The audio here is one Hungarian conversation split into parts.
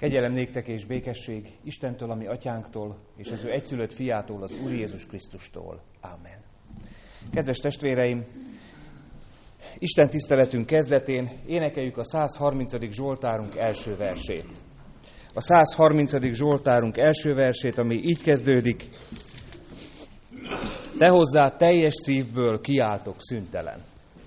Kegyelem néktek és békesség Istentől, ami atyánktól, és az ő egyszülött fiától, az Úr Jézus Krisztustól. Ámen. Kedves testvéreim, Isten tiszteletünk kezdetén énekeljük a 130. Zsoltárunk első versét. A 130. Zsoltárunk első versét, ami így kezdődik: Te hozzá teljes szívből kiáltok szüntelen.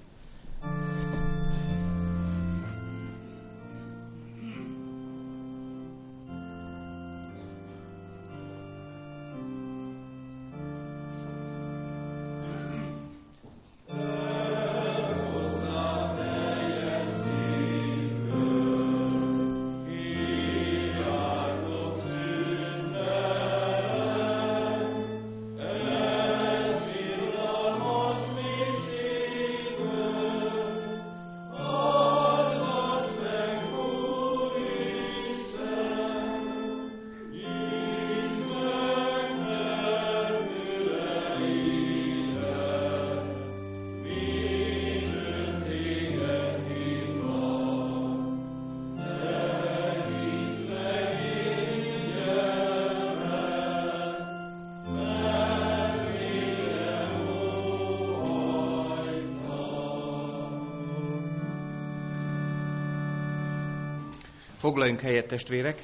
Foglaljunk helyet, testvérek,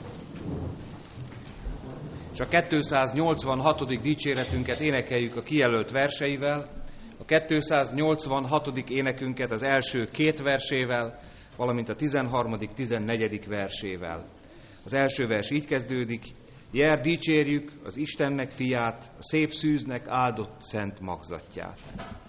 és a 286. dicséretünket énekeljük a kijelölt verseivel, a 286. énekünket az első két versével, valamint a 13., 14. versével. Az első vers így kezdődik: Jel, dicsérjük az Istennek fiát, a szép szűznek áldott szent magzatját.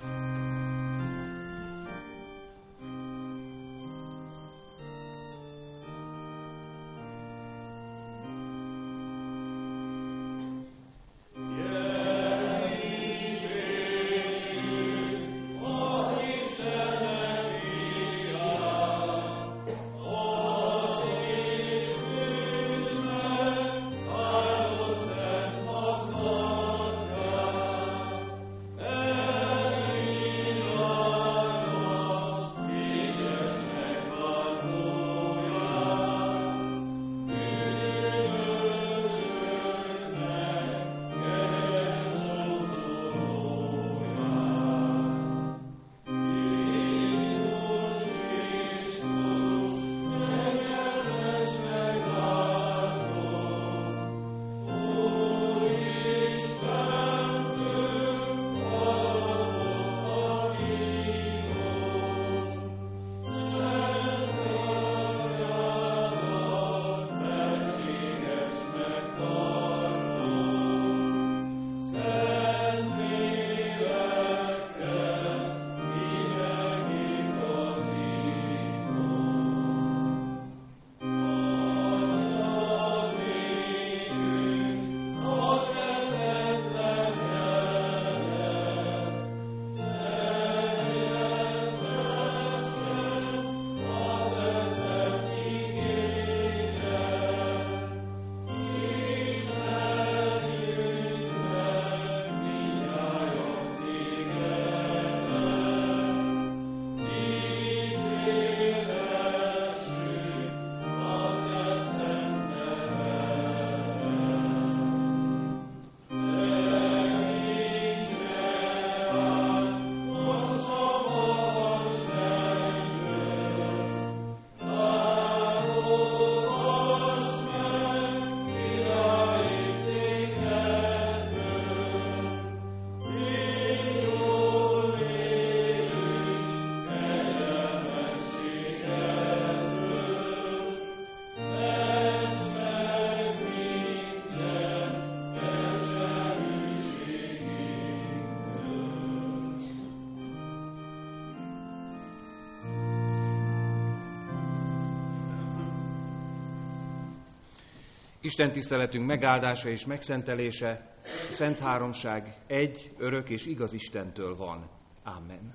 Isten tiszteletünk megáldása és megszentelése a Szent Háromság egy, örök és igaz Istentől van. Amen.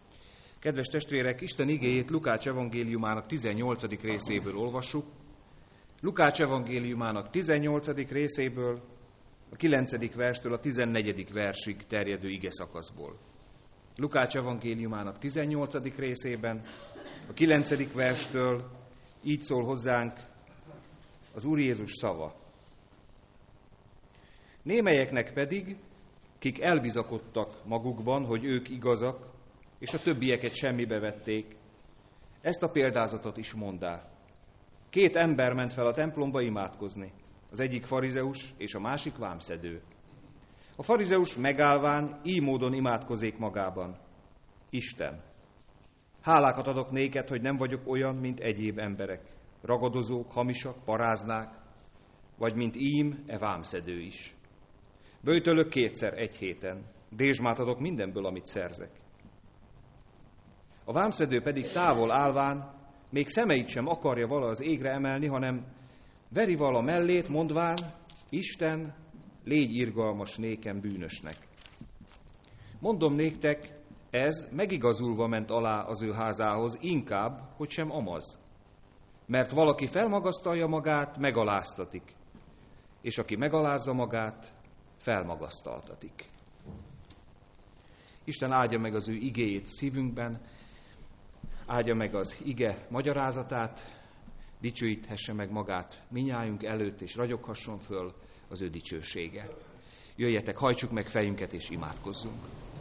Kedves testvérek, Isten igéjét Lukács evangéliumának 18. részéből olvassuk. Lukács evangéliumának 18. részéből, a 9. verstől a 14. versig terjedő igeszakaszból. Lukács evangéliumának 18. részében, a 9. verstől így szól hozzánk az Úr Jézus szava. Némelyeknek pedig, kik elbizakodtak magukban, hogy ők igazak, és a többieket semmibe vették, ezt a példázatot is mondá. 2 ember ment fel a templomba imádkozni, az egyik farizeus és a másik vámszedő. A farizeus megállván így módon imádkozik magában. Isten, hálákat adok néked, hogy nem vagyok olyan, mint egyéb emberek, ragadozók, hamisak, paráznák, vagy mint ím, vámszedő is. Böjtölök 2-szer egy héten, dézsmát adok mindenből, amit szerzek. A vámszedő pedig távol állván még szemeit sem akarja vala az égre emelni, hanem veri vala mellét, mondván, Isten, légy irgalmas nékem bűnösnek. Mondom néktek, ez megigazulva ment alá az ő házához, inkább, hogy sem amaz. Mert valaki felmagasztalja magát, megaláztatik, és aki megalázza magát, felmagasztaltatik. Isten áldja meg az ő igéjét szívünkben, áldja meg az ige magyarázatát, dicsőíthesse meg magát minnyájunk előtt, és ragyoghasson föl az ő dicsősége. Jöjjetek, hajtsuk meg fejünket, és imádkozzunk.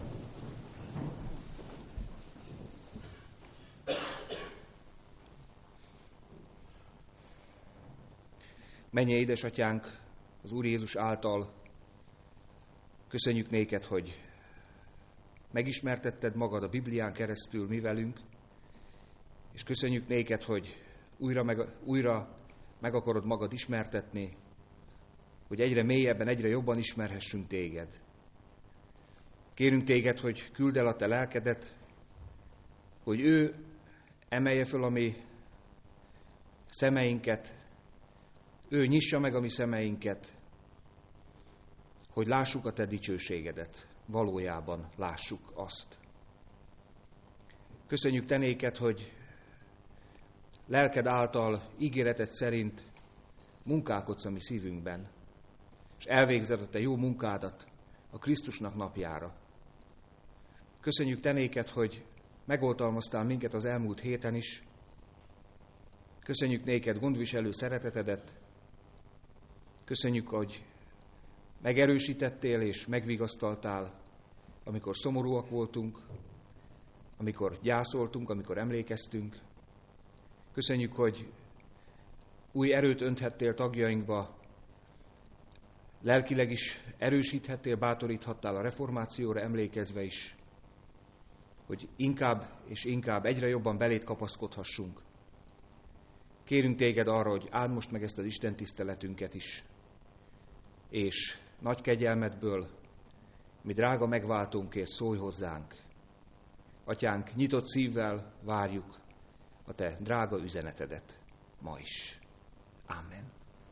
Mennyei édesatyánk, az Úr Jézus által köszönjük néked, hogy megismertetted magad a Biblián keresztül mi velünk, és köszönjük néked, hogy újra meg akarod magad ismertetni, hogy egyre mélyebben, egyre jobban ismerhessünk téged. Kérünk téged, hogy küldd el a te lelkedet, hogy ő emelje föl a mi szemeinket, ő nyissa meg a mi szemeinket, hogy lássuk a te dicsőségedet, valójában lássuk azt. Köszönjük te néked, hogy lelked által, ígéreted szerint munkálkodsz a mi szívünkben, és elvégzed a te jó munkádat a Krisztusnak napjára. Köszönjük te néked, hogy megoltalmaztál minket az elmúlt héten is. Köszönjük néked gondviselő szeretetedet. Köszönjük, hogy megerősítettél és megvigasztaltál, amikor szomorúak voltunk, amikor gyászoltunk, amikor emlékeztünk. Köszönjük, hogy új erőt önthettél tagjainkba, lelkileg is erősíthettél, bátoríthattál a reformációra emlékezve is, hogy inkább és inkább egyre jobban beléd kapaszkodhassunk. Kérünk téged arra, hogy áld most meg ezt az Isten tiszteletünket is, és nagy kegyelmedből, mi drága megváltónkért szólj hozzánk. Atyánk, nyitott szívvel várjuk a te drága üzenetedet ma is. Amen.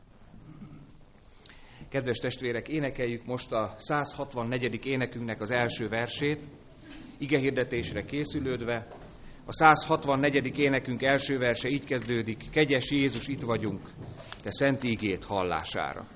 Kedves testvérek, énekeljük most a 164. énekünknek az első versét, igehirdetésre készülődve. A 164. énekünk első verse így kezdődik: Kegyes Jézus, itt vagyunk, te szent ígét hallására.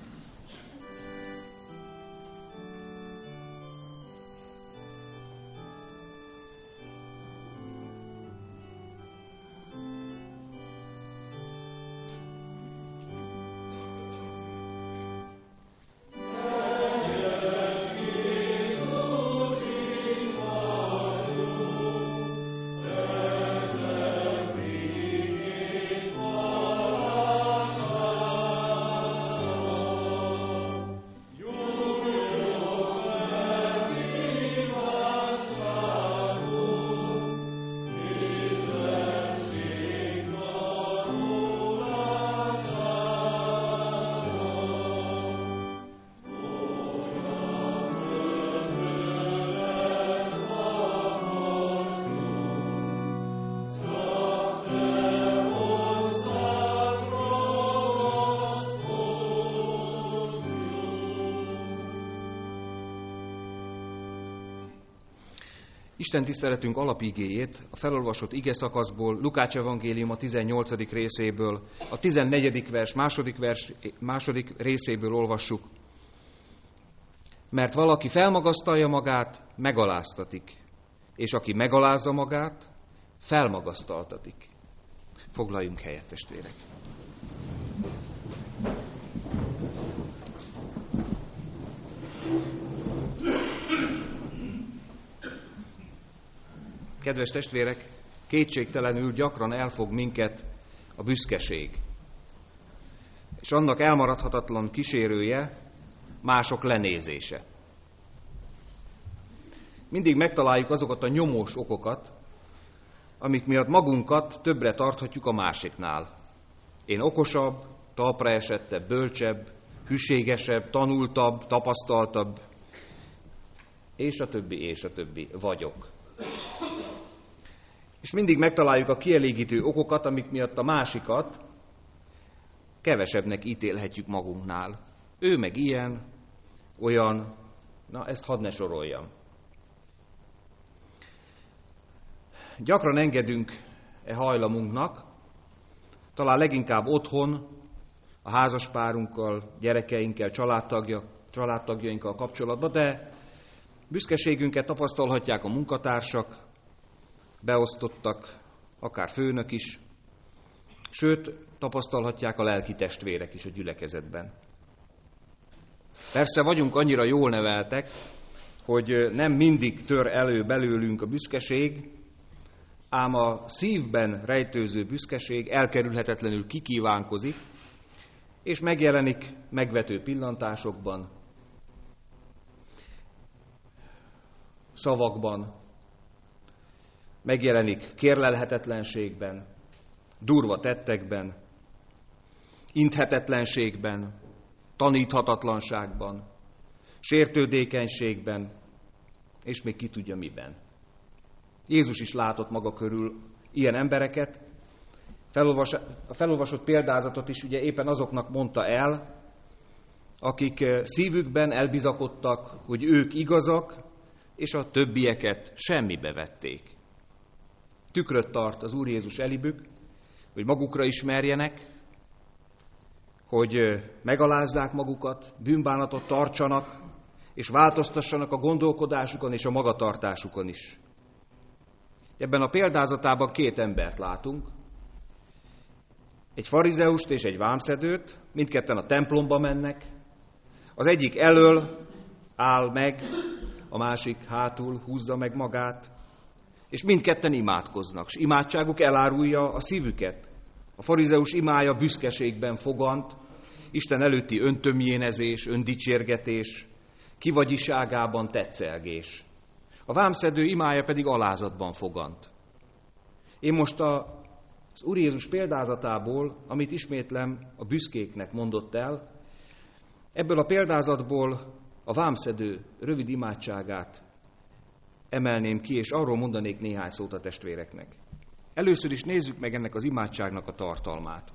Isten tiszteletünk alapigéjét a felolvasott ige szakaszból, Lukács evangélium a 18. részéből, a 14. vers második részéből olvassuk. Mert valaki felmagasztalja magát, megaláztatik, és aki megalázza magát, felmagasztaltatik. Foglaljunk helyet, testvérek! Kedves testvérek, kétségtelenül gyakran elfog minket a büszkeség, és annak elmaradhatatlan kísérője mások lenézése. Mindig megtaláljuk azokat a nyomós okokat, amik miatt magunkat többre tarthatjuk a másiknál. Én okosabb, talpra esettebb, bölcsebb, hűségesebb, tanultabb, tapasztaltabb, és a többi vagyok. És mindig megtaláljuk a kielégítő okokat, amik miatt a másikat kevesebbnek ítélhetjük magunknál. Ő meg ilyen, olyan, ezt hadd ne soroljam. Gyakran engedünk hajlamunknak, talán leginkább otthon, a házaspárunkkal, gyerekeinkkel, családtagjainkkal kapcsolatban, de büszkeségünket tapasztalhatják a munkatársak, beosztottak, akár főnök is, sőt, tapasztalhatják a lelki testvérek is a gyülekezetben. Persze vagyunk annyira jól neveltek, hogy nem mindig tör elő belőlünk a büszkeség, ám a szívben rejtőző büszkeség elkerülhetetlenül kikívánkozik, és megjelenik megvető pillantásokban, szavakban, megjelenik kérlelhetetlenségben, durva tettekben, inthetetlenségben, taníthatatlanságban, sértődékenységben, és még ki tudja miben. Jézus is látott maga körül ilyen embereket. A felolvasott példázatot is ugye éppen azoknak mondta el, akik szívükben elbizakodtak, hogy ők igazak, és a többieket semmibe vették. Tükröt tart az Úr Jézus elibük, hogy magukra ismerjenek, hogy megalázzák magukat, bűnbánatot tartsanak, és változtassanak a gondolkodásukon és a magatartásukon is. Ebben a példázatában két embert látunk, egy farizeust és egy vámszedőt, mindketten a templomba mennek, az egyik elől áll meg, a másik hátul húzza meg magát, és mindketten imádkoznak, és imádságuk elárulja a szívüket. A farizeus imája büszkeségben fogant, Isten előtti öntömjénezés, öndicsérgetés, kivagyiságában tetszelgés. A vámszedő imája pedig alázatban fogant. Én most az Úr Jézus példázatából, amit ismétlem a büszkéknek mondott el, ebből a példázatból a vámszedő rövid imádságát emelném ki, és arról mondanék néhány szót a testvéreknek. Először is nézzük meg ennek az imádságnak a tartalmát.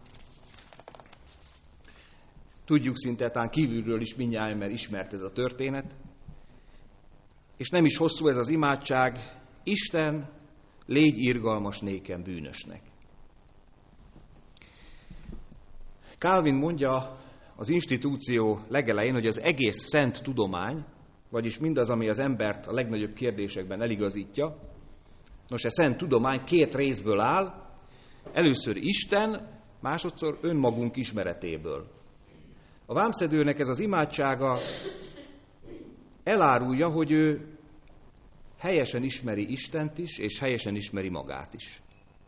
Tudjuk szinte tán kívülről is mindnyájan, mert ismert ez a történet, és nem is hosszú ez az imádság. Isten, légy irgalmas nékem bűnösnek. Calvin mondja az institúció legelején, hogy az egész szent tudomány, vagyis mindaz, ami az embert a legnagyobb kérdésekben eligazítja, nos, a szent tudomány két részből áll, először Isten, másodszor önmagunk ismeretéből. A vámszedőnek ez az imádsága elárulja, hogy ő helyesen ismeri Istent is, és helyesen ismeri magát is.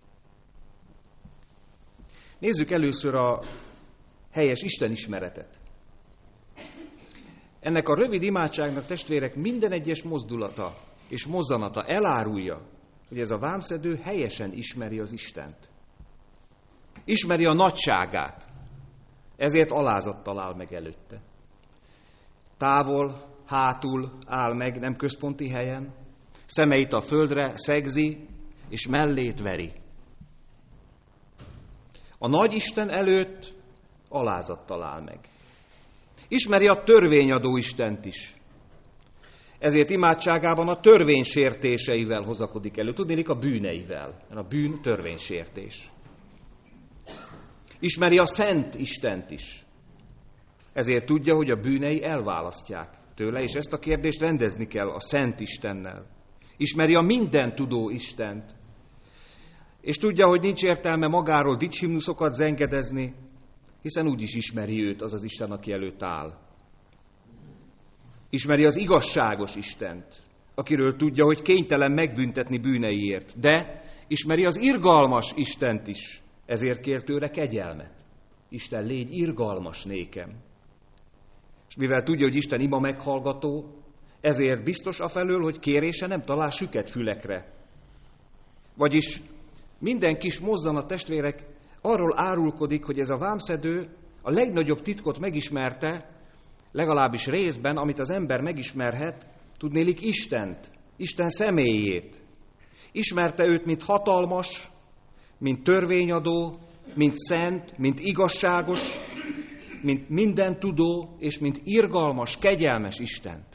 Nézzük először a helyes Isten ismeretet. Ennek a rövid imádságnak, testvérek, minden egyes mozdulata és mozzanata elárulja, hogy ez a vámszedő helyesen ismeri az Istent. Ismeri a nagyságát, ezért alázattal áll meg előtte. Távol, hátul áll meg, nem központi helyen, szemeit a földre szegzi, és mellét veri. A nagy Isten előtt alázattal áll meg. Ismeri a törvényadó Istent is. Ezért imádságában a törvény sértéseivel hozakodik elő. Tudnélik, a bűneivel. Mert a bűn törvénysértés. Ismeri a szent Istent is. Ezért tudja, hogy a bűnei elválasztják tőle, és ezt a kérdést rendezni kell a szent Istennel. Ismeri a mindent tudó Istent. És tudja, hogy nincs értelme magáról dicshimnuszokat zengedezni, hiszen úgyis ismeri őt az az Isten, aki előtt áll. Ismeri az igazságos Istent, akiről tudja, hogy kénytelen megbüntetni bűneiért, de ismeri az irgalmas Istent is, ezért kér tőle kegyelmet. Isten, légy irgalmas nékem. És mivel tudja, hogy Isten ima meghallgató, ezért biztos afelől, hogy kérése nem talál süket fülekre. Vagyis minden kis mozzanat, testvérek, arról árulkodik, hogy ez a vámszedő a legnagyobb titkot megismerte, legalábbis részben, amit az ember megismerhet, tudnélik Istent, Isten személyét. Ismerte őt, mint hatalmas, mint törvényadó, mint szent, mint igazságos, mint mindentudó, és mint irgalmas, kegyelmes Istent.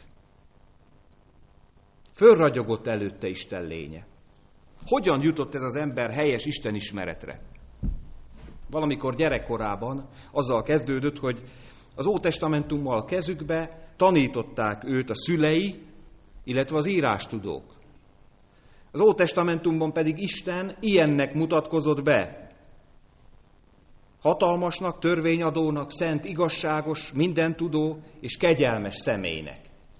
Fölragyogott előtte Isten lénye. Hogyan jutott ez az ember helyes Isten ismeretre? Valamikor gyerekkorában azzal kezdődött, hogy az Ótestamentummal kezükbe tanították őt a szülei, illetve az írástudók. Az Ótestamentumban pedig Isten ilyennek mutatkozott be. Hatalmasnak, törvényadónak, szent, igazságos, mindentudó és kegyelmes személynek.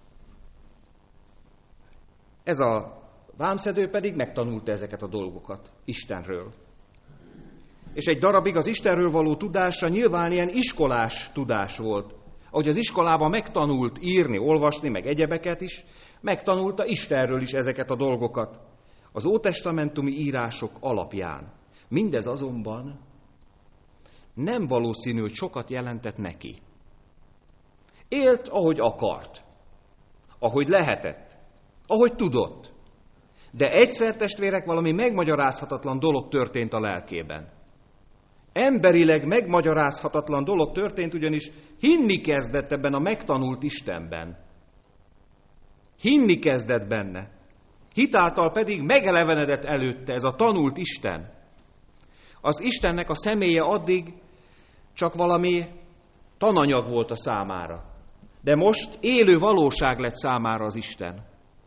Ez a vámszedő pedig megtanulta ezeket a dolgokat Istenről. És egy darabig az Istenről való tudása nyilván ilyen iskolás tudás volt. Ahogy az iskolában megtanult írni, olvasni, meg egyebeket is, megtanulta Istenről is ezeket a dolgokat. Az ótestamentumi írások alapján. Mindez azonban nem valószínű, hogy sokat jelentett neki. Élt, ahogy akart, ahogy lehetett, ahogy tudott. De egyszer, testvérek, valami megmagyarázhatatlan dolog történt a lelkében. Emberileg megmagyarázhatatlan dolog történt, ugyanis hinni kezdett ebben a megtanult Istenben. Hinni kezdett benne. Hitáltal pedig megelevenedett előtte ez a tanult Isten. Az Istennek a személye addig csak valami tananyag volt a számára. De most élő valóság lett számára az Isten.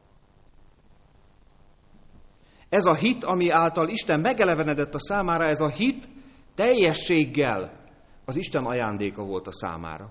Ez a hit, ami által Isten megelevenedett a számára, ez a hit teljességgel az Isten ajándéka volt a számára.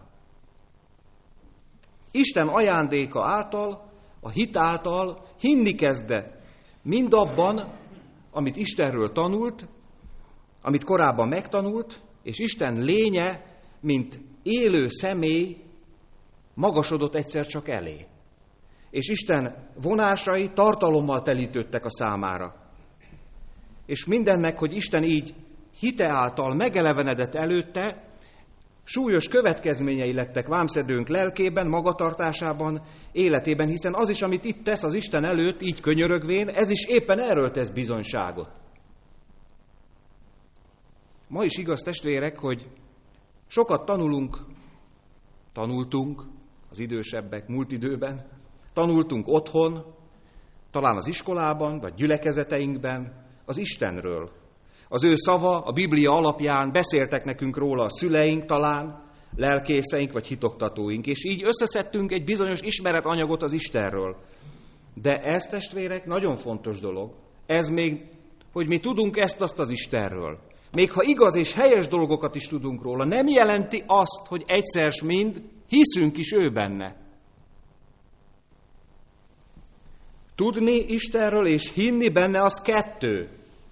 Isten ajándéka által, a hit által hinni kezdett mindabban, amit Istenről tanult, amit korábban megtanult, és Isten lénye, mint élő személy magasodott egyszer csak elé. És Isten vonásai tartalommal telítődtek a számára. És mindennek, hogy Isten így hite által megelevenedett előtte, súlyos következményei lettek vámszedőnk lelkében, magatartásában, életében, hiszen az is, amit itt tesz az Isten előtt, így könyörögvén, ez is éppen erről tesz bizonyságot. Ma is igaz, testvérek, hogy sokat tanultunk, az idősebbek múlt időben, tanultunk otthon, talán az iskolában, vagy gyülekezeteinkben, az Istenről. Az ő szava, a Biblia alapján beszéltek nekünk róla a szüleink talán, lelkészeink vagy hitoktatóink, és így összeszedtünk egy bizonyos ismeretanyagot az Istenről. De ez, testvérek, nagyon fontos dolog. Ez még, hogy mi tudunk ezt-azt az Istenről. Még ha igaz és helyes dolgokat is tudunk róla, nem jelenti azt, hogy egyszer s mind hiszünk is ő benne. Tudni Istenről és hinni benne, az kettő.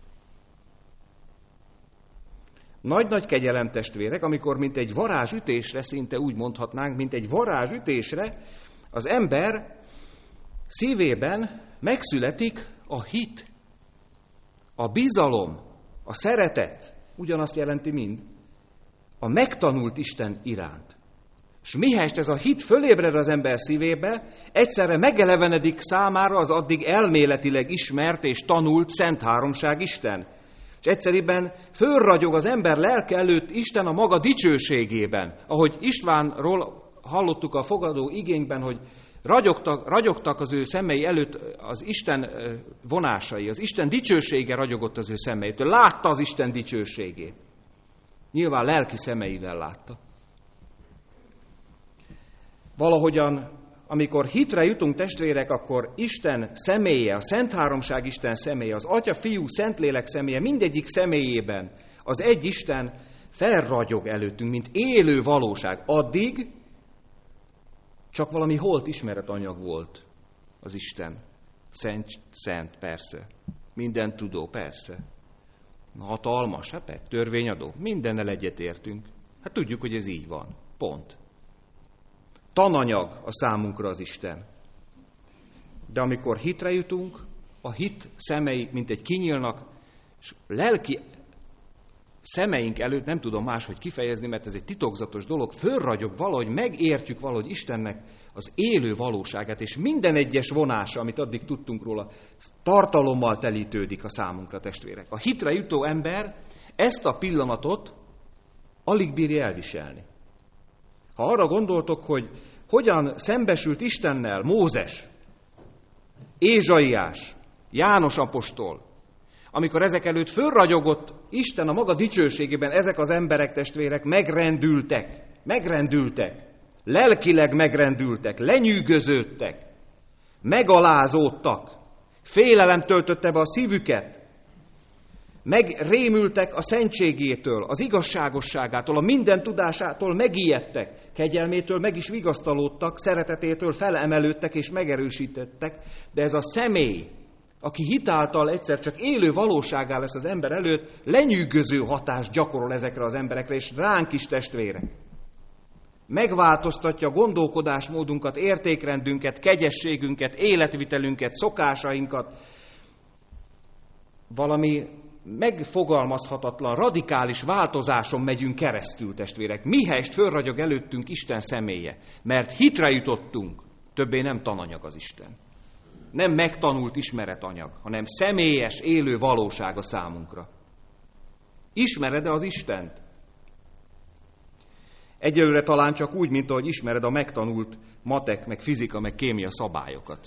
Nagy-nagy kegyelem, testvérek, amikor mint egy varázsütésre, szinte úgy mondhatnánk, mint egy varázsütésre, az ember szívében megszületik a hit, a bizalom, a szeretet, ugyanazt jelenti mind, a megtanult Isten iránt. És mihelyest ez a hit fölébred az ember szívébe, egyszerre megelevenedik számára az addig elméletileg ismert és tanult Szent Háromság Isten. És egyszerűen fölragyog az ember lelke előtt Isten a maga dicsőségében. Ahogy Istvánról hallottuk a fogadó igényben, hogy ragyogtak az ő szemei előtt az Isten vonásai, az Isten dicsősége ragyogott az ő szemeitől. Látta az Isten dicsőségét. Nyilván lelki szemeivel látta. Valahogyan, amikor hitre jutunk, testvérek, akkor Isten személye, a Szent Háromság Isten személye, az Atya, Fiú, Szentlélek személye, mindegyik személyében az egy Isten felragyog előttünk, mint élő valóság. Addig csak valami holt ismeretanyag volt az Isten. Szent, persze. Minden tudó, persze. Hatalmas, hát törvényadó. Mindennel egyetértünk. Hát tudjuk, hogy ez így van. Pont. Tananyag a számunkra az Isten. De amikor hitre jutunk, a hit szemei, mint egy kinyílnak, és lelki szemeink előtt, nem tudom máshogy kifejezni, mert ez egy titokzatos dolog, fölragyog valahogy, megértjük valahogy Istennek az élő valóságát, és minden egyes vonása, amit addig tudtunk róla, tartalommal telítődik a számunkra, testvérek. A hitre jutó ember ezt a pillanatot alig bírja elviselni. Ha arra gondoltok, hogy hogyan szembesült Istennel Mózes, Ézsaiás, János apostol, amikor ezek előtt fölragyogott Isten a maga dicsőségében, ezek az emberek, testvérek megrendültek, lelkileg megrendültek, lenyűgöződtek, megalázódtak, félelem töltötte be a szívüket, megrémültek a szentségétől, az igazságosságától, a minden tudásától megijedtek, kegyelmétől meg is vigasztalódtak, szeretetétől felemelődtek és megerősítettek, de ez a személy, aki hitáltal egyszer csak élő valóságá lesz az ember előtt, lenyűgöző hatást gyakorol ezekre az emberekre, és ránk is, testvérek. Megváltoztatja gondolkodásmódunkat, értékrendünket, kegyességünket, életvitelünket, szokásainkat. Valami megfogalmazhatatlan, radikális változáson megyünk keresztül, testvérek. Mihelyest fölragyog előttünk Isten személye, mert hitre jutottunk, többé nem tananyag az Isten. Nem megtanult ismeretanyag, hanem személyes, élő valóság a számunkra. Ismered-e az Istent? Egyelőre talán csak úgy, mint ahogy ismered a megtanult matek, meg fizika, meg kémia szabályokat.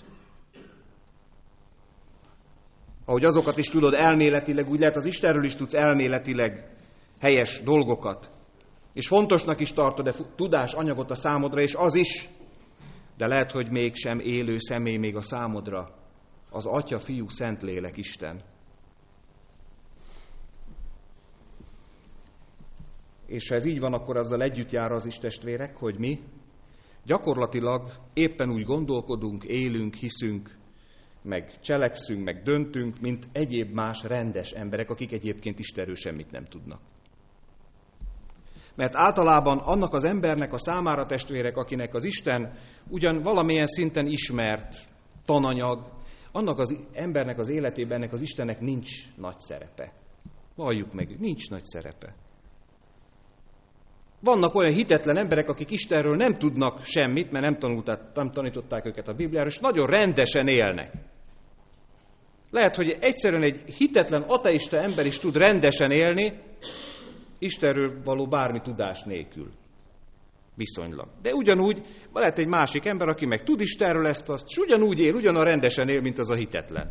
Ahogy azokat is tudod elméletileg, úgy lehet az Istenről is tudsz elméletileg helyes dolgokat. És fontosnak is tartod-e tudásanyagot a számodra, és az is. De lehet, hogy mégsem élő személy még a számodra. Az Atya, Fiú, Szentlélek, Isten. És ha ez így van, akkor azzal együtt jár az is, testvérek, hogy mi gyakorlatilag éppen úgy gondolkodunk, élünk, hiszünk, meg cselekszünk, meg döntünk, mint egyéb más rendes emberek, akik egyébként Istenről semmit nem tudnak. Mert általában annak az embernek a számára, testvérek, akinek az Isten ugyan valamilyen szinten ismert tananyag, annak az embernek az életében ennek az Istennek nincs nagy szerepe. Valljuk meg, nincs nagy szerepe. Vannak olyan hitetlen emberek, akik Istenről nem tudnak semmit, mert nem tanították őket a Bibliáról, és nagyon rendesen élnek. Lehet, hogy egyszerűen egy hitetlen ateista ember is tud rendesen élni, Istenről való bármi tudás nélkül. Viszonylag. De ugyanúgy lehet egy másik ember, aki meg tud Istenről ezt-azt, és ugyanúgy él, ugyanolyan rendesen él, mint az a hitetlen.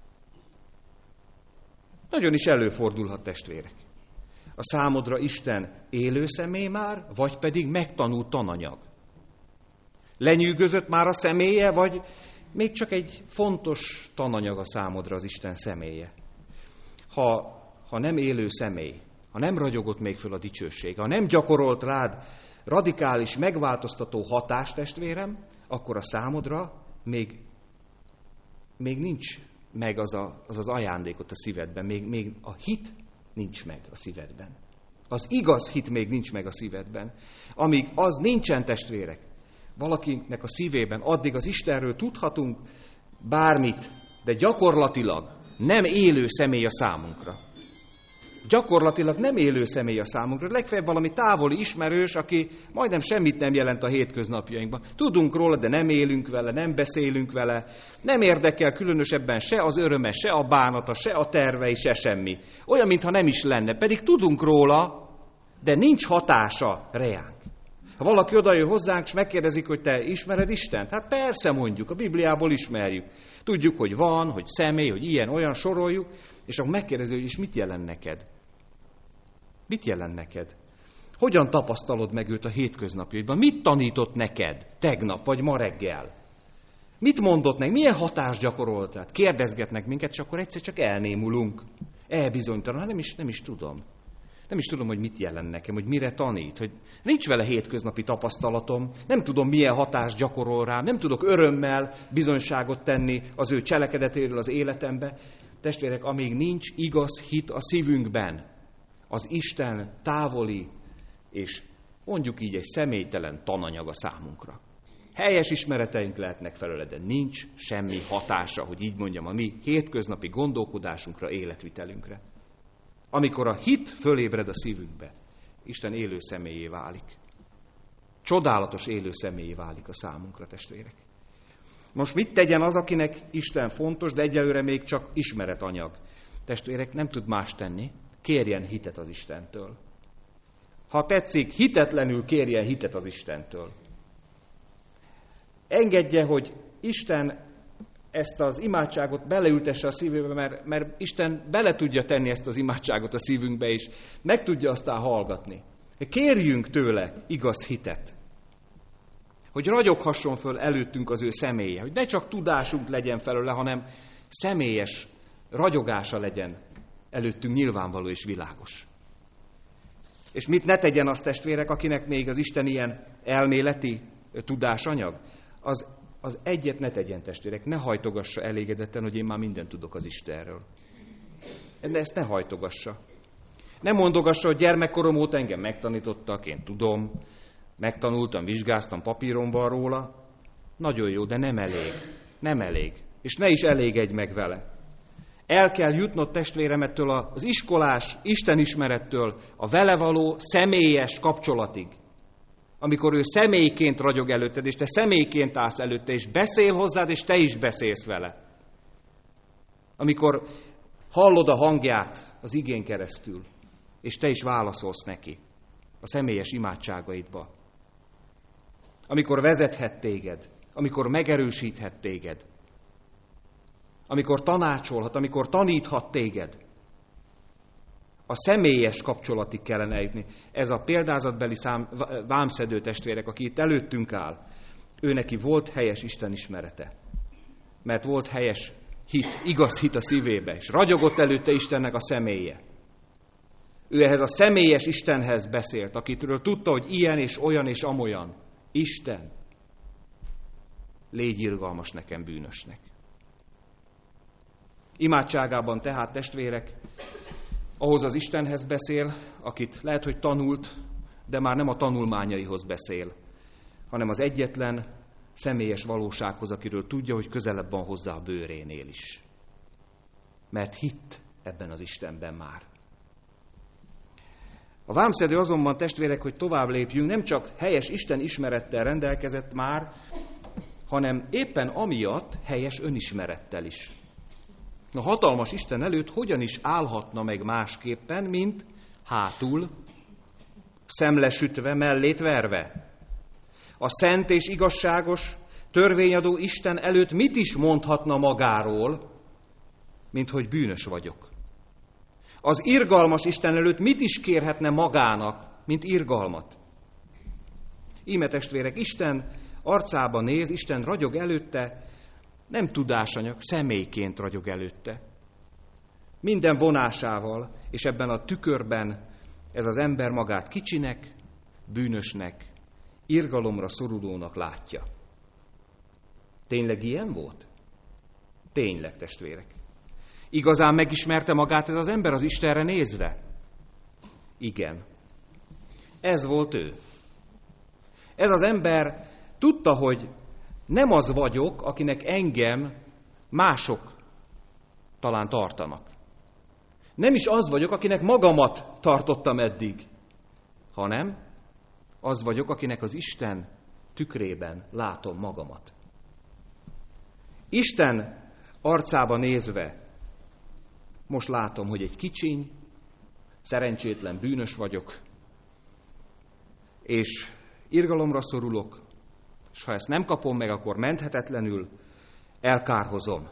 Nagyon is előfordulhat, testvérek. A számodra Isten élő személy már, vagy pedig megtanult tananyag. Lenyűgözött már a személye, vagy még csak egy fontos tananyag a számodra az Isten személye. Ha nem élő személy, ha nem ragyogott még föl a dicsőség, ha nem gyakorolt rád radikális, megváltoztató hatást, testvérem, akkor a számodra még nincs meg az ajándékot a szívedben, még a hit nincs meg a szívedben. Az igaz hit még nincs meg a szívedben. Amíg az nincsen, testvérek, valakinek a szívében, addig az Istenről tudhatunk bármit, de gyakorlatilag nem élő személy a számunkra. Gyakorlatilag nem élő személy a számunkra. Legfeljebb valami távoli ismerős, aki majdnem semmit nem jelent a hétköznapjainkban. Tudunk róla, de nem élünk vele, nem beszélünk vele. Nem érdekel különösebben se az öröme, se a bánata, se a tervei, se semmi. Olyan, mintha nem is lenne. Pedig tudunk róla, de nincs hatása reánk. Ha valaki odajön hozzánk, és megkérdezik, hogy te ismered Istent? Hát persze, mondjuk, a Bibliából ismerjük. Tudjuk, hogy van, hogy személy, hogy ilyen, olyan, soroljuk, és akkor megkérdezi, hogy és mit jelent neked? Mit jelent neked? Hogyan tapasztalod meg őt a hétköznapjaidban? Mit tanított neked tegnap, vagy ma reggel? Mit mondott meg? Milyen hatást gyakorolt? Hát kérdezgetnek minket, és akkor egyszer csak elnémulunk. Elbizonytalan, nem is tudom. Nem is tudom, hogy mit jelent nekem, hogy mire tanít, hogy nincs vele hétköznapi tapasztalatom, nem tudom, milyen hatást gyakorol rám, nem tudok örömmel bizonyságot tenni az ő cselekedetéről az életembe. Testvérek, amíg nincs igaz hit a szívünkben, az Isten távoli és mondjuk így egy személytelen tananyag a számunkra. Helyes ismereteink lehetnek felőle, de nincs semmi hatása, hogy így mondjam, a mi hétköznapi gondolkodásunkra, életvitelünkre. Amikor a hit fölébred a szívünkbe, Isten élő személyé válik. Csodálatos élő személyé válik a számunkra, testvérek. Most mit tegyen az, akinek Isten fontos, de egyelőre még csak ismeretanyag? Testvérek, nem tud más tenni, kérjen hitet az Istentől. Ha tetszik, hitetlenül kérjen hitet az Istentől. Engedje, hogy Isten ezt az imádságot beleültesse a szívébe, mert Isten bele tudja tenni ezt az imádságot a szívünkbe, és meg tudja aztán hallgatni. Kérjünk tőle igaz hitet, hogy ragyoghasson föl előttünk az ő személye, hogy ne csak tudásunk legyen felőle, hanem személyes ragyogása legyen előttünk nyilvánvaló és világos. És mit ne tegyen az, testvérek, akinek még az Isten ilyen elméleti tudásanyag? Az egyet ne tegyen, testvérek, ne hajtogassa elégedetten, hogy én már mindent tudok az Istenről. De ezt ne hajtogassa. Ne mondogassa, hogy gyermekkorom óta engem megtanítottak, én tudom, megtanultam, vizsgáztam, papírom van róla. Nagyon jó, de nem elég. Nem elég. És ne is elégedj meg vele. El kell jutnod, testvérem, ettől az iskolás istenismerettől a vele való személyes kapcsolatig. Amikor ő személyként ragyog előtted, és te személyként állsz előtte, és beszél hozzád, és te is beszélsz vele. Amikor hallod a hangját az igén keresztül, és te is válaszolsz neki a személyes imádságaidba. Amikor vezethet téged, amikor megerősíthet téged, amikor tanácsolhat, amikor taníthat téged. A személyes kapcsolatig kellene eljutni. Ez a példázatbeli vámszedő testvérek, aki itt előttünk áll, ő neki volt helyes istenismerete. Mert volt helyes hit, igaz hit a szívébe, és ragyogott előtte Istennek a személye. Ő ehhez a személyes Istenhez beszélt, akitől tudta, hogy ilyen és olyan és amolyan. Isten, légy irgalmas nekem bűnösnek. Imádságában tehát, testvérek, ahhoz az Istenhez beszél, akit lehet, hogy tanult, de már nem a tanulmányaihoz beszél, hanem az egyetlen személyes valósághoz, akiről tudja, hogy közelebb van hozzá a bőrénél is. Mert hitt ebben az Istenben már. A vámszedő azonban, testvérek, hogy tovább lépjünk, nem csak helyes Isten ismerettel rendelkezett már, hanem éppen amiatt helyes önismerettel is. A hatalmas Isten előtt hogyan is állhatna meg másképpen, mint hátul, szemlesütve, mellét verve? A szent és igazságos, törvényadó Isten előtt mit is mondhatna magáról, mint hogy bűnös vagyok? Az irgalmas Isten előtt mit is kérhetne magának, mint irgalmat? Íme testvérek, Isten arcába néz, Isten ragyog előtte, nem tudásanyag, személyként ragyog előtte. Minden vonásával, és ebben a tükörben ez az ember magát kicsinek, bűnösnek, irgalomra szorulónak látja. Tényleg ilyen volt? Tényleg, testvérek. Igazán megismerte magát ez az ember az Istenre nézve? Igen. Ez volt ő. Ez az ember tudta, hogy nem az vagyok, akinek engem mások talán tartanak. Nem is az vagyok, akinek magamat tartottam eddig, hanem az vagyok, akinek az Isten tükrében látom magamat. Isten arcába nézve most látom, hogy egy kicsiny, szerencsétlen bűnös vagyok, és irgalomra szorulok, és ha ezt nem kapom meg, akkor menthetetlenül elkárhozom.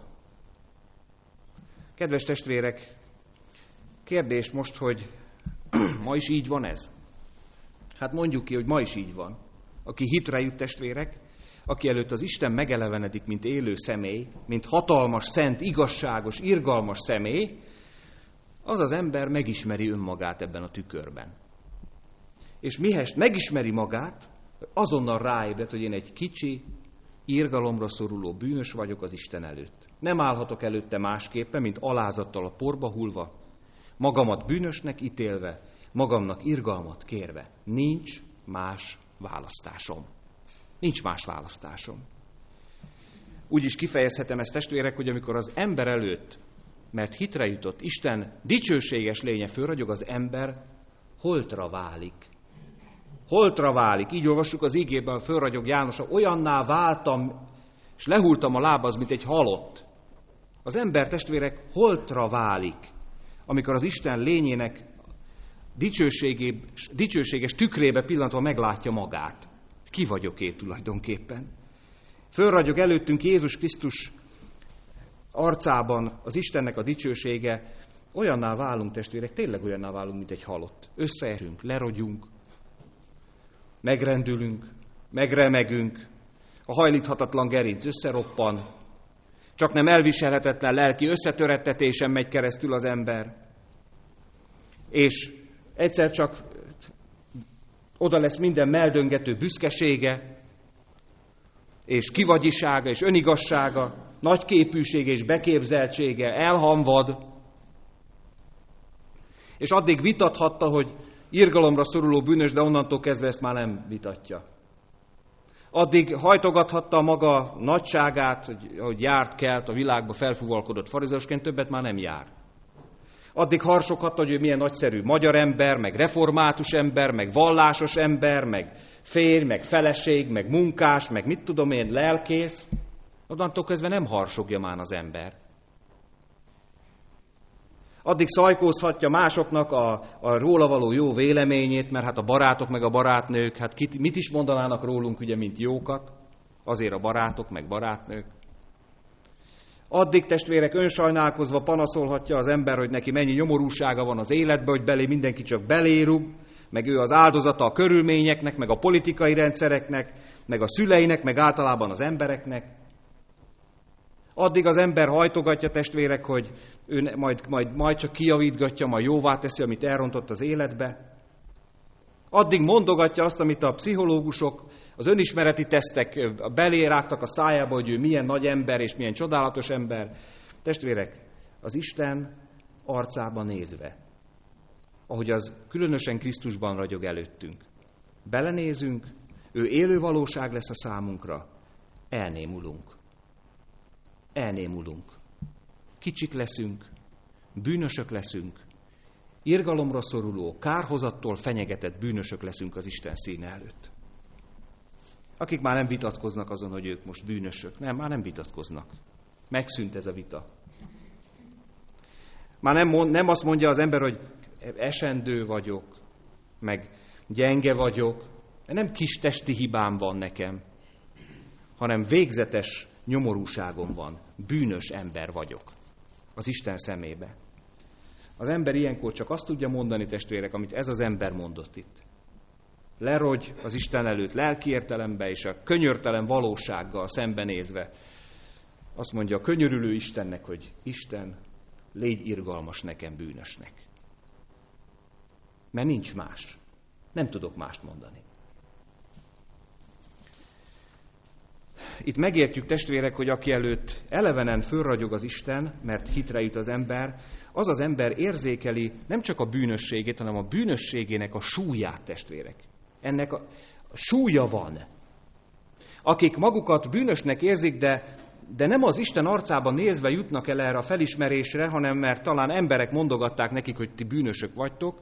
Kedves testvérek, kérdés most, hogy ma is így van ez? Hát mondjuk ki, hogy ma is így van. Aki hitre jut, testvérek, aki előtt az Isten megelevenedik, mint élő személy, mint hatalmas, szent, igazságos, irgalmas személy, az az ember megismeri önmagát ebben a tükörben. És mihest megismeri magát, azonnal ráébred, hogy én egy kicsi, irgalomra szoruló bűnös vagyok az Isten előtt. Nem állhatok előtte másképpen, mint alázattal a porba hullva, magamat bűnösnek ítélve, magamnak irgalmat kérve. Nincs más választásom. Nincs más választásom. Úgy is kifejezhetem ezt, testvérek, hogy amikor az ember előtt, mert hitre jutott, Isten dicsőséges lénye fölragyog, az ember holtra válik. Holtra válik. Így olvassuk az igében, fölragyog János, olyanná váltam, és lehultam a lábaz, mint egy halott. Az ember, testvérek, holtra válik, amikor az Isten lényének dicsőséges tükrébe pillantva meglátja magát. Ki vagyok én tulajdonképpen? Fölragyog előttünk Jézus Krisztus arcában az Istennek a dicsősége, olyanná válunk, testvérek, tényleg olyanná válunk, mint egy halott. Összeesünk, lerogyunk, megrendülünk, megremegünk, a hajlíthatatlan gerinc összeroppan, csak nem elviselhetetlen lelki összetörettetésen megy keresztül az ember, és egyszer csak oda lesz minden meldöngető büszkesége, és kivagyisága, és önigazsága, nagyképűsége és beképzeltsége elhamvad, és addig vitathatta, hogy irgalomra szoruló bűnös, de onnantól kezdve ezt már nem vitatja. Addig hajtogathatta a maga nagyságát, hogy járt kelt a világba felfúvalkodott farizeusként, többet már nem jár. Addig harsoghatta, hogy ő milyen nagyszerű magyar ember, meg református ember, meg vallásos ember, meg férj, meg feleség, meg munkás, meg mit tudom én, lelkész. Onnantól kezdve nem harsogja már az ember. Addig szajkózhatja másoknak a róla való jó véleményét, mert hát a barátok meg a barátnők, hát mit is mondanának rólunk, ugye, mint jókat, azért a barátok meg barátnők. Addig, testvérek, önsajnálkozva panaszolhatja az ember, hogy neki mennyi nyomorúsága van az életben, hogy belé mindenki csak belérug, meg ő az áldozata a körülményeknek, meg a politikai rendszereknek, meg a szüleinek, meg általában az embereknek. Addig az ember hajtogatja, testvérek, hogy ő majd csak kijavítgatja, majd jóvá teszi, amit elrontott az életbe. Addig mondogatja azt, amit a pszichológusok, az önismereti tesztek belé rágtak a szájába, hogy ő milyen nagy ember és milyen csodálatos ember. Testvérek, az Isten arcába nézve, ahogy az különösen Krisztusban ragyog előttünk, belenézünk, ő élő valóság lesz a számunkra, elnémulunk. Elnémulunk. Kicsik leszünk, bűnösök leszünk, irgalomra szoruló, kárhozattól fenyegetett bűnösök leszünk az Isten színe előtt. Akik már nem vitatkoznak azon, hogy ők most bűnösök. Nem, már nem vitatkoznak. Megszűnt ez a vita. Már nem azt mondja az ember, hogy esendő vagyok, meg gyenge vagyok. Nem kis testi hibám van nekem, hanem végzetes nyomorúságom van. Bűnös ember vagyok az Isten szemébe. Az ember ilyenkor csak azt tudja mondani, testvérek, amit ez az ember mondott itt. Lerogy az Isten előtt lelki értelembe és a könyörtelen valósággal szembenézve. Azt mondja a könyörülő Istennek, hogy Isten, légy irgalmas nekem bűnösnek. Mert nincs más. Nem tudok mást mondani. Itt megértjük, testvérek, hogy aki előtt elevenen fölragyog az Isten, mert hitre jut az ember, az az ember érzékeli nem csak a bűnösségét, hanem a bűnösségének a súlyát, testvérek. Ennek a súlya van. Akik magukat bűnösnek érzik, de nem az Isten arcában nézve jutnak el erre a felismerésre, hanem mert talán emberek mondogatták nekik, hogy ti bűnösök vagytok,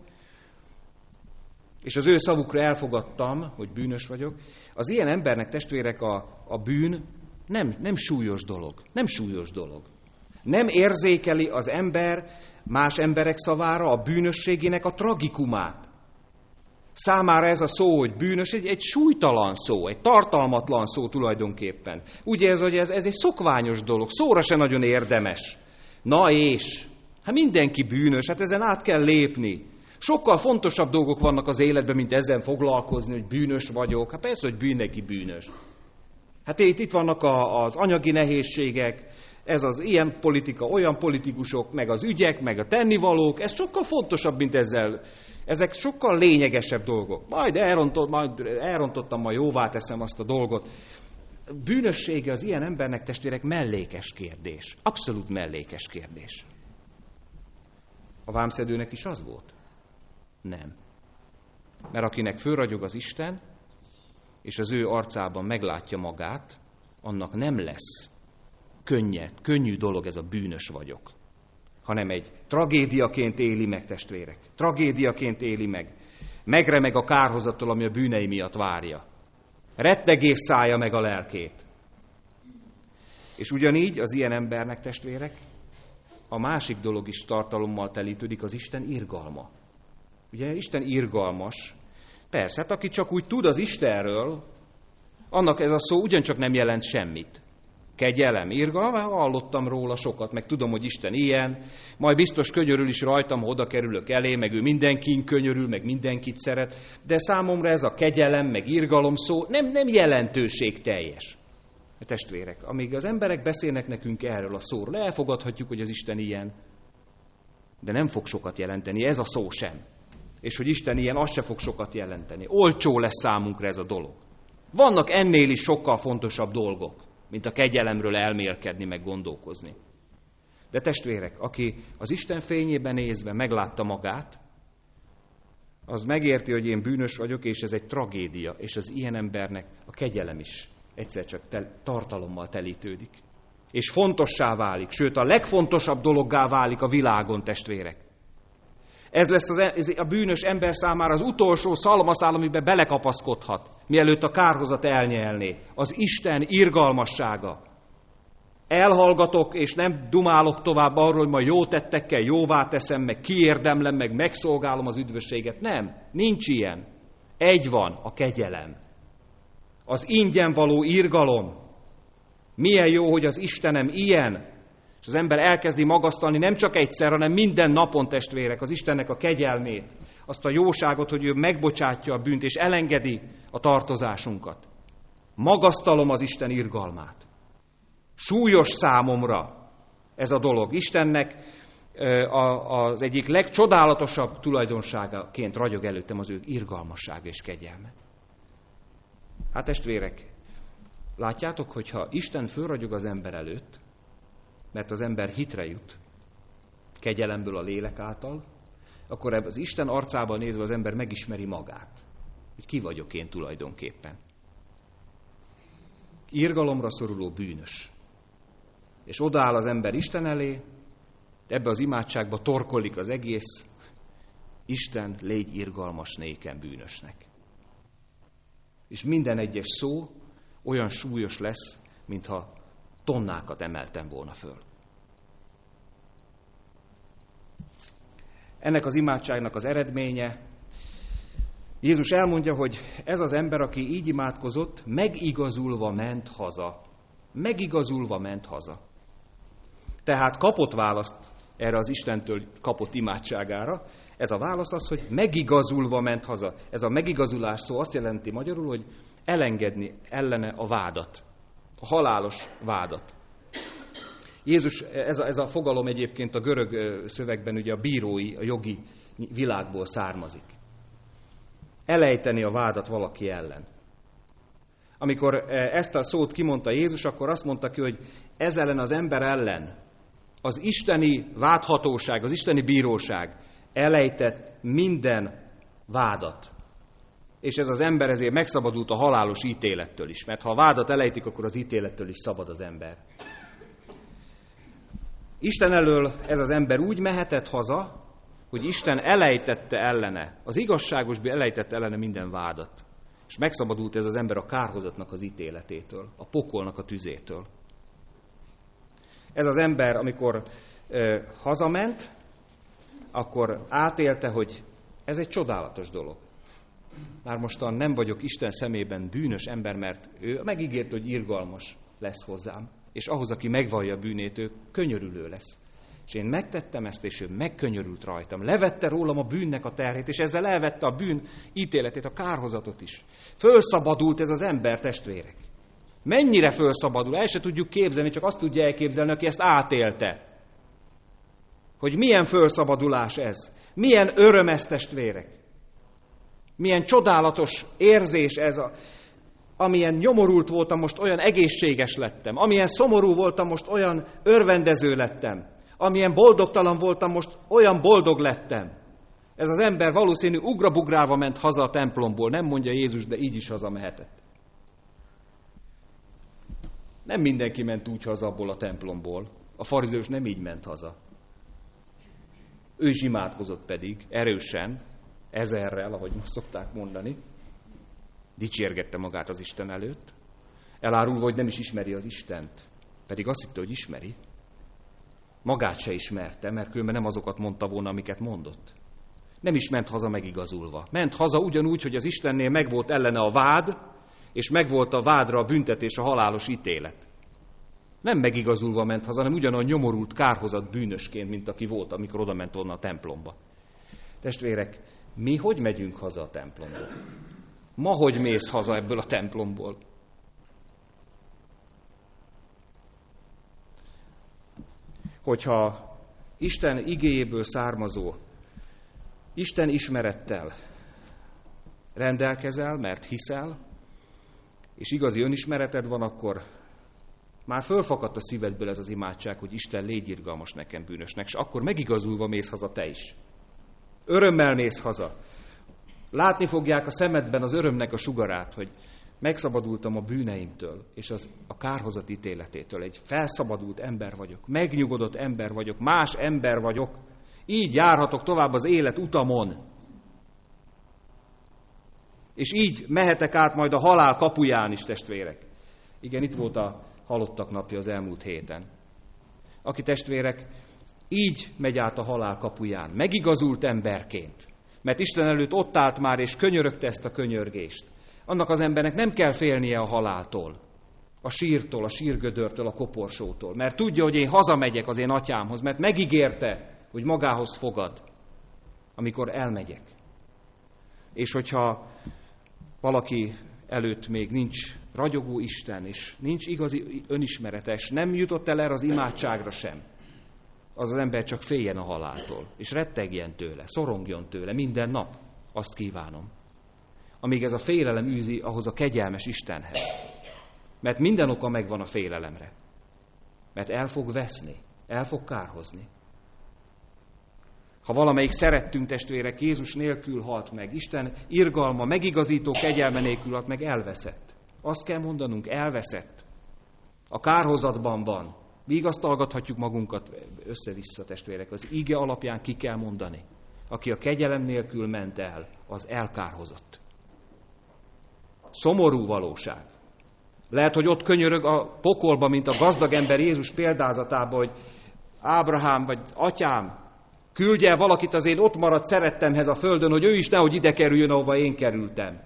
és az ő szavukra elfogadtam, hogy bűnös vagyok. Az ilyen embernek, testvérek, a bűn nem súlyos dolog. Nem súlyos dolog. Nem érzékeli az ember más emberek szavára a bűnösségének a tragikumát. Számára ez a szó, hogy bűnös, egy súlytalan szó, egy tartalmatlan szó tulajdonképpen. Úgy érzi, hogy ez egy szokványos dolog, szóra se nagyon érdemes. Na és? Hát mindenki bűnös, hát ezen át kell lépni. Sokkal fontosabb dolgok vannak az életben, mint ezen foglalkozni, hogy bűnös vagyok. Hát persze, hogy mindenki bűnös. Hát itt vannak az anyagi nehézségek, ez az ilyen politika, olyan politikusok, meg az ügyek, meg a tennivalók, ez sokkal fontosabb, mint ezzel. Ezek sokkal lényegesebb dolgok. Majd elrontottam, majd jóvá teszem azt a dolgot. Bűnössége az ilyen embernek, testvérek, mellékes kérdés. Abszolút mellékes kérdés. A vámszedőnek is az volt? Nem. Mert akinek fölragyog az Isten, és az ő arcában meglátja magát, annak nem lesz könnyű dolog ez a bűnös vagyok, hanem egy tragédiaként éli meg, testvérek. Tragédiaként éli meg. Megremeg a kárhozattól, ami a bűnei miatt várja. Rettegés szállja meg a lelkét. És ugyanígy az ilyen embernek, testvérek, a másik dolog is tartalommal telítődik, az Isten irgalma. Ugye Isten irgalmas. Persze, hát aki csak úgy tud az Istenről, annak ez a szó ugyancsak nem jelent semmit. Kegyelem, irgalma, hallottam róla sokat, meg tudom, hogy Isten ilyen, majd biztos könyörül is rajtam, ha oda kerülök elé, meg ő mindenkin könyörül, meg mindenkit szeret, de számomra ez a kegyelem, meg irgalom szó nem jelentőségteljes. Testvérek, amíg az emberek beszélnek nekünk erről a szóról, elfogadhatjuk, hogy az Isten ilyen, de nem fog sokat jelenteni, ez a szó sem. És hogy Isten ilyen, az se fog sokat jelenteni. Olcsó lesz számunkra ez a dolog. Vannak ennél is sokkal fontosabb dolgok, mint a kegyelemről elmélkedni, meg gondolkozni. De testvérek, aki az Isten fényében nézve meglátta magát, az megérti, hogy én bűnös vagyok, és ez egy tragédia, és az ilyen embernek a kegyelem is egyszer csak tartalommal telítődik. És fontossá válik, sőt a legfontosabb dologgá válik a világon, testvérek. Ez lesz a bűnös ember számára az utolsó szalmaszál, amiben belekapaszkodhat, mielőtt a kárhozat elnyelné. Az Isten irgalmassága. Elhallgatok, és nem dumálok tovább arról, hogy majd jó tettekkel jóvá teszem, meg kiérdemlem, meg megszolgálom az üdvösséget. Nem, nincs ilyen. Egy van, a kegyelem. Az ingyen való irgalom. Milyen jó, hogy az Istenem ilyen. És az ember elkezdi magasztalni nem csak egyszer, hanem minden napon, testvérek, az Istennek a kegyelmét, azt a jóságot, hogy ő megbocsátja a bűnt, és elengedi a tartozásunkat. Magasztalom az Isten irgalmát. Súlyos számomra ez a dolog. Istennek az egyik legcsodálatosabb tulajdonságaként ragyog előttem az ő irgalmassága és kegyelme. Hát testvérek, látjátok, hogyha Isten fölragyog az ember előtt, mert az ember hitre jut, kegyelemből a lélek által, akkor az Isten arcában nézve az ember megismeri magát, hogy ki vagyok én tulajdonképpen. Irgalomra szoruló bűnös. És odaáll az ember Isten elé, ebbe az imádságba torkollik az egész, Isten, légy irgalmas nékem bűnösnek. És minden egyes szó olyan súlyos lesz, mintha tonnákat emeltem volna föl. Ennek az imádságnak az eredménye, Jézus elmondja, hogy ez az ember, aki így imádkozott, megigazulva ment haza. Megigazulva ment haza. Tehát kapott választ erre az Istentől kapott imádságára. Ez a válasz az, hogy megigazulva ment haza. Ez a megigazulás szó azt jelenti magyarul, hogy elengedni ellene a vádat. A halálos vádat. Jézus, ez a fogalom egyébként a görög szövegben ugye a bírói, a jogi világból származik. Elejteni a vádat valaki ellen. Amikor ezt a szót kimondta Jézus, akkor azt mondta ki, hogy ez ellen az ember ellen az isteni vádhatóság, az isteni bíróság elejtett minden vádat. És ez az ember ezért megszabadult a halálos ítélettől is, mert ha a vádat elejtik, akkor az ítélettől is szabad az ember. Isten elől ez az ember úgy mehetett haza, hogy Isten elejtette ellene, az igazságosból elejtette ellene minden vádat. És megszabadult ez az ember a kárhozatnak az ítéletétől, a pokolnak a tüzétől. Ez az ember, amikor hazament, akkor átélte, hogy ez egy csodálatos dolog. Már mostan nem vagyok Isten szemében bűnös ember, mert ő megígért, hogy irgalmas lesz hozzám. És ahhoz, aki megvallja a bűnét, ő könyörülő lesz. És én megtettem ezt, és ő megkönyörült rajtam. Levette rólam a bűnnek a terhét, és ezzel elvette a bűn ítéletét, a kárhozatot is. Fölszabadult ez az ember, testvérek. Mennyire fölszabadul, el se tudjuk képzelni, csak azt tudja elképzelni, aki ezt átélte. Hogy milyen fölszabadulás ez, milyen öröm ez, testvérek. Milyen csodálatos érzés ez, amilyen nyomorult voltam, most olyan egészséges lettem. Amilyen szomorú voltam, most olyan örvendező lettem. Amilyen boldogtalan voltam, most olyan boldog lettem. Ez az ember valószínű ugrabugrálva ment haza a templomból. Nem mondja Jézus, de így is hazamehetett. Nem mindenki ment úgy haza abból a templomból. A farizeus nem így ment haza. Ő is imádkozott pedig, erősen, ezerrel, ahogy most szokták mondani. Dicsérgette magát az Isten előtt. Elárulva, hogy nem is ismeri az Istent. Pedig azt hitte, hogy ismeri. Magát se ismerte, mert különben nem azokat mondta volna, amiket mondott. Nem is ment haza megigazulva. Ment haza ugyanúgy, hogy az Istennél megvolt ellene a vád, és megvolt a vádra a büntetés, a halálos ítélet. Nem megigazulva ment haza, hanem ugyanolyan nyomorult, kárhozott bűnösként, mint aki volt, amikor oda ment volna a templomba. Testvérek, mi hogy megyünk haza a templomból? Ma hogy mész haza ebből a templomból? Hogyha Isten igéjéből származó, Isten ismerettel rendelkezel, mert hiszel, és igazi önismereted van, akkor már fölfakadt a szívedből ez az imádság, hogy Isten, légy irgalmas nekem bűnösnek, és akkor megigazulva mész haza te is. Örömmel mész haza. Látni fogják a szemedben az örömnek a sugarát, hogy megszabadultam a bűneimtől, és a kárhozat ítéletétől. Egy felszabadult ember vagyok, megnyugodott ember vagyok, más ember vagyok. Így járhatok tovább az élet utamon. És így mehetek át majd a halál kapuján is, testvérek. Igen, itt volt a halottak napja az elmúlt héten. Aki, testvérek, így megy át a halál kapuján, megigazult emberként. Mert Isten előtt ott állt már, és könyörögte ezt a könyörgést. Annak az embernek nem kell félnie a haláltól, a sírtól, a sírgödörtől, a koporsótól. Mert tudja, hogy én hazamegyek az én atyámhoz, mert megígérte, hogy magához fogad, amikor elmegyek. És hogyha valaki előtt még nincs ragyogó Isten, és nincs igazi önismeretes, nem jutott el erre az imádságra sem, az ember csak féljen a haláltól, és rettegjen tőle, szorongjon tőle minden nap, azt kívánom. Amíg ez a félelem űzi ahhoz a kegyelmes Istenhez. Mert minden oka megvan a félelemre. Mert el fog veszni, el fog kárhozni. Ha valamelyik szerettünk, testvérek, Jézus nélkül halt meg, Isten irgalma, megigazító kegyelme nélkül halt meg, elveszett. Azt kell mondanunk, elveszett. A kárhozatban van. Vigasztalgathatjuk magunkat össze-vissza, testvérek. Az ige alapján ki kell mondani. Aki a kegyelem nélkül ment el, az elkárhozott. Szomorú valóság. Lehet, hogy ott könyörög a pokolba, mint a gazdag ember Jézus példázatában, hogy Ábrahám vagy atyám, küldj el valakit az én ott maradt szerettemhez a földön, hogy ő is nehogy ide kerüljön, ahova én kerültem.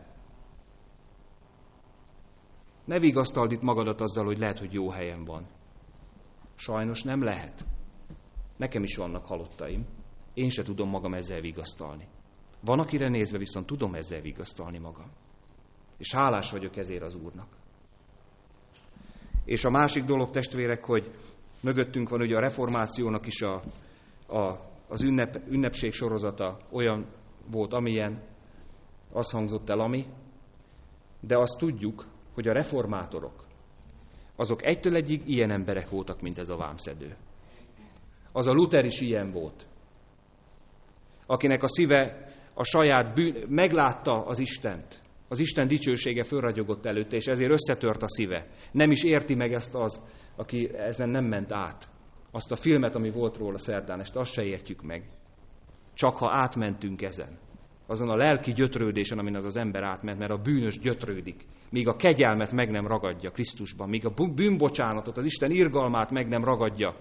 Ne vigasztald itt magadat azzal, hogy lehet, hogy jó helyen van. Sajnos nem lehet. Nekem is vannak halottaim. Én se tudom magam ezzel vigasztalni. Van, akire nézve viszont tudom ezzel vigasztalni magam. És hálás vagyok ezért az Úrnak. És a másik dolog, testvérek, hogy mögöttünk van ugye a reformációnak is az ünnepség sorozata olyan volt, amilyen, az hangzott el, ami, de azt tudjuk, hogy a reformátorok, azok egytől egyig ilyen emberek voltak, mint ez a vámszedő. Az a Luther is ilyen volt, akinek a szíve a saját meglátta az Istent, az Isten dicsősége fölragyogott előtte, és ezért összetört a szíve. Nem is érti meg ezt az, aki ezen nem ment át. Azt a filmet, ami volt róla szerdán este, azt se értjük meg. Csak ha átmentünk ezen. Azon a lelki gyötrődésen, amin az ember átment, mert a bűnös gyötrődik. Míg a kegyelmet meg nem ragadja Krisztusban, míg a bűnbocsánatot, az Isten irgalmát meg nem ragadja.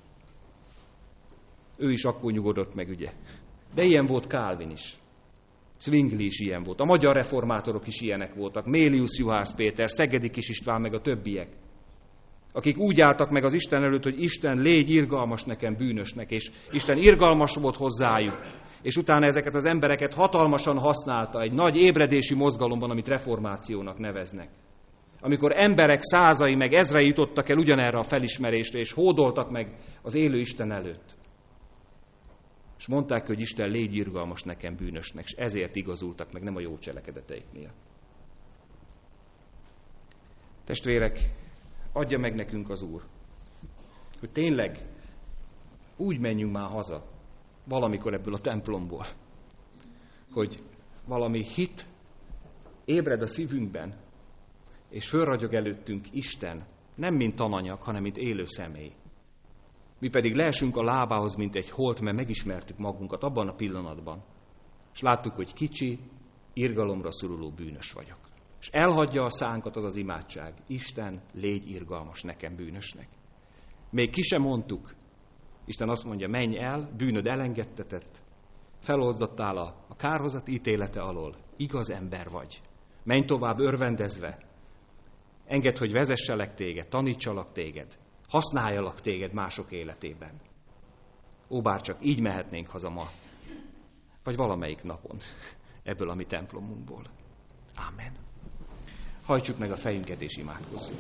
Ő is akkor nyugodott meg, ugye. De ilyen volt Calvin is. Zwingli is ilyen volt. A magyar reformátorok is ilyenek voltak. Mélius Juhász Péter, Szegedi Kis István, meg a többiek. Akik úgy álltak meg az Isten előtt, hogy Isten, légy irgalmas nekem bűnösnek, és Isten irgalmas volt hozzájuk. És utána ezeket az embereket hatalmasan használta egy nagy ébredési mozgalomban, amit reformációnak neveznek. amikor emberek százai meg ezrei jutottak el ugyanerre a felismerésre, és hódoltak meg az élő Isten előtt. És mondták, hogy Isten, légy irgalmas nekem bűnösnek, és ezért igazultak meg, nem a jó cselekedeteik miatt. Testvérek, adja meg nekünk az Úr, hogy tényleg úgy menjünk már haza, valamikor ebből a templomból, hogy valami hit ébred a szívünkben, és fölragyog előttünk Isten, nem mint tananyag, hanem mint élő személy. Mi pedig leesünk a lábához, mint egy holt, mert megismertük magunkat abban a pillanatban, és láttuk, hogy kicsi, irgalomra szoruló bűnös vagyok. És elhagyja a szánkat az az imádság. Isten, légy irgalmas nekem bűnösnek. Még ki sem mondtuk. Isten azt mondja, menj el, bűnöd elengedtetett, feloldottál a kárhozat ítélete alól. Igaz ember vagy. Menj tovább örvendezve. Engedd, hogy vezesselek téged, tanítsalak téged, használjalak téged mások életében. Ó, bár csak így mehetnénk haza ma, vagy valamelyik napon ebből a mi templomunkból. Ámen. Hajtsuk meg a fejünket és imádkozzunk.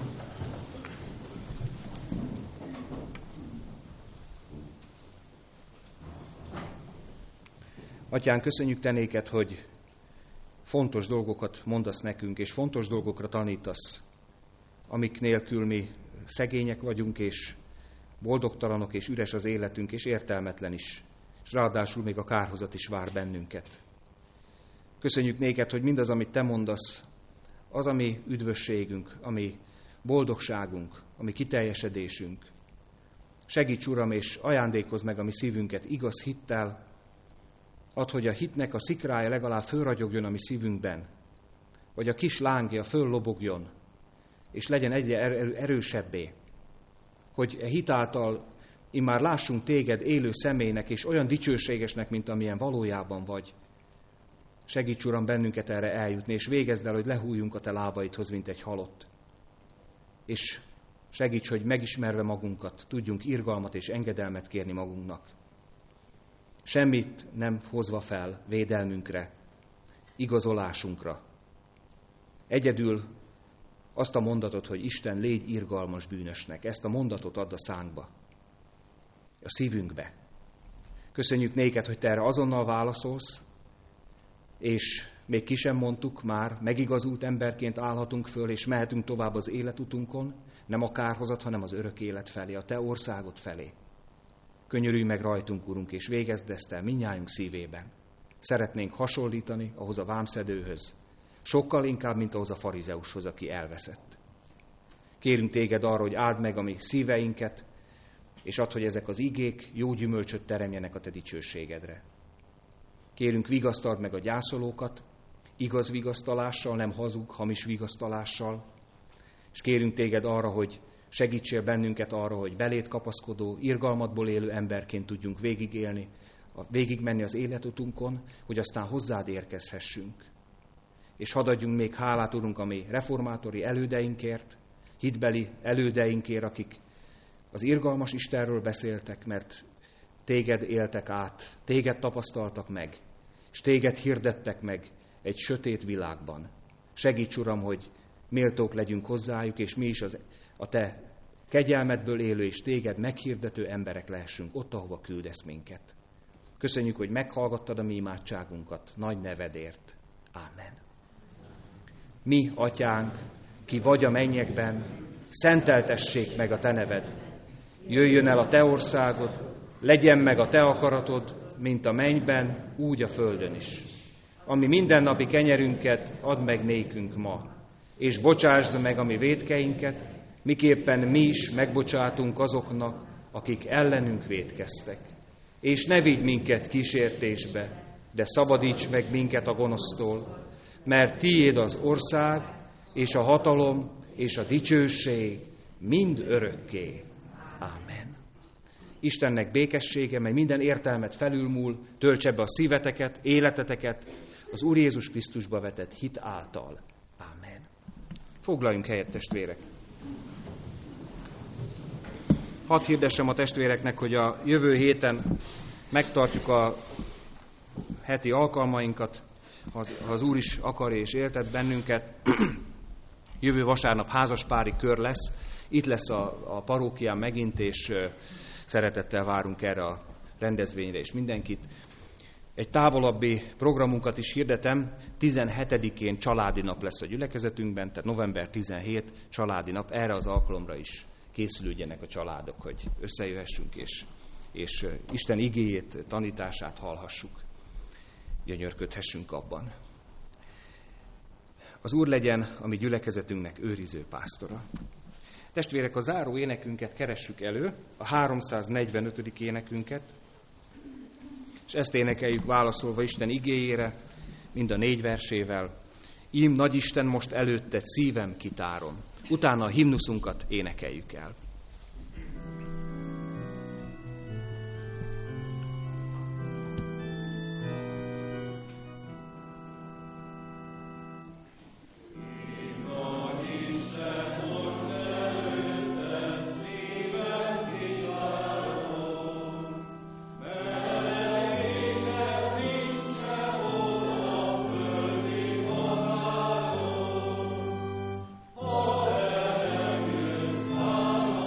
Atyán, köszönjük te néked, hogy fontos dolgokat mondasz nekünk, és fontos dolgokra tanítasz, amik nélkül mi szegények vagyunk, és boldogtalanok, és üres az életünk, és értelmetlen is, és ráadásul még a kárhozat is vár bennünket. Köszönjük néked, hogy mindaz, amit te mondasz, az, ami üdvösségünk, ami boldogságunk, ami kiteljesedésünk. Segíts, Uram, és ajándékozz meg a mi szívünket igaz hittel, add, hogy a hitnek a szikrája legalább fölragyogjon a mi szívünkben, vagy a kis lángja föllobogjon, és legyen egyre erősebbé, hogy hitáltal immár lássunk téged élő személynek, és olyan dicsőségesnek, mint amilyen valójában vagy. Segíts, Uram, bennünket erre eljutni, és végezd el, hogy lehújjunk a te lábaidhoz, mint egy halott. És segíts, hogy megismerve magunkat, tudjunk irgalmat és engedelmet kérni magunknak. Semmit nem hozva fel védelmünkre, igazolásunkra. Egyedül azt a mondatot, hogy Isten, légy irgalmas bűnösnek, ezt a mondatot add a szánkba, a szívünkbe. Köszönjük néked, hogy te erre azonnal válaszolsz, és még ki sem mondtuk, már megigazult emberként állhatunk föl, és mehetünk tovább az életutunkon, nem a kárhozat, hanem az örök élet felé, a te országod felé. Könyörülj meg rajtunk, Urunk, és végezd ezt el mindnyájunk szívében. Szeretnénk hasonlítani ahhoz a vámszedőhöz, sokkal inkább, mint ahhoz a farizeushoz, aki elveszett. Kérünk téged arra, hogy áld meg a mi szíveinket, és add, hogy ezek az igék jó gyümölcsöt teremjenek a te dicsőségedre. Kérünk, vigasztald meg a gyászolókat, igaz vigasztalással, nem hazug, hamis vigasztalással, és kérünk téged arra, hogy segítsél bennünket arra, hogy belét kapaszkodó, irgalmatból élő emberként tudjunk végigmenni az életutunkon, hogy aztán hozzád érkezhessünk. És hadd adjunk még hálát, Urunk, a mi reformátori elődeinkért, hitbeli elődeinkért, akik az irgalmas Istenről beszéltek, mert téged éltek át, téged tapasztaltak meg, és téged hirdettek meg egy sötét világban. Segíts, Uram, hogy méltók legyünk hozzájuk, és mi is a te kegyelmedből élő és téged meghirdető emberek lehessünk ott, ahova küldesz minket. Köszönjük, hogy meghallgattad a mi imádságunkat nagy nevedért. Ámen. Mi, Atyánk, ki vagy a mennyekben, szenteltessék meg a te neved. Jöjjön el a te országod, legyen meg a te akaratod, mint a mennyben, úgy a földön is. Ami mindennapi kenyerünket add meg nékünk ma, és bocsásd meg a mi vétkeinket, miképpen mi is megbocsátunk azoknak, akik ellenünk vétkeztek. És ne vigy minket kísértésbe, de szabadíts meg minket a gonosztól, mert tiéd az ország, és a hatalom, és a dicsőség mind örökké. Ámen. Istennek békessége, mely minden értelmet felülmúl, töltse be a szíveteket, életeteket az Úr Jézus Krisztusba vetett hit által. Ámen. Foglaljunk helyet, testvérek. Hadd hirdessem a testvéreknek, hogy a jövő héten megtartjuk a heti alkalmainkat, ha az Úr is akar és éltet bennünket. Jövő vasárnap házaspári kör lesz, itt lesz a parókián megint, és szeretettel várunk erre a rendezvényre is mindenkit. Egy távolabbi programunkat is hirdetem, 17-én családi nap lesz a gyülekezetünkben, tehát november 17 családi nap, erre az alkalomra is készülődjenek a családok, hogy összejöhessünk, és Isten igéjét, tanítását hallhassuk, gyönyörködhessünk abban. Az Úr legyen a mi gyülekezetünknek őriző pásztora. Testvérek, a záró énekünket keressük elő, a 345. énekünket, és ezt énekeljük válaszolva Isten igéjére, mind a 4 versével. Ím nagyisten, most előtted szívem kitárom. Utána a himnuszunkat énekeljük el. Oh,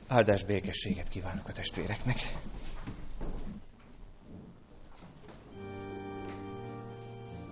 Áldás békességet kívánok a testvéreknek.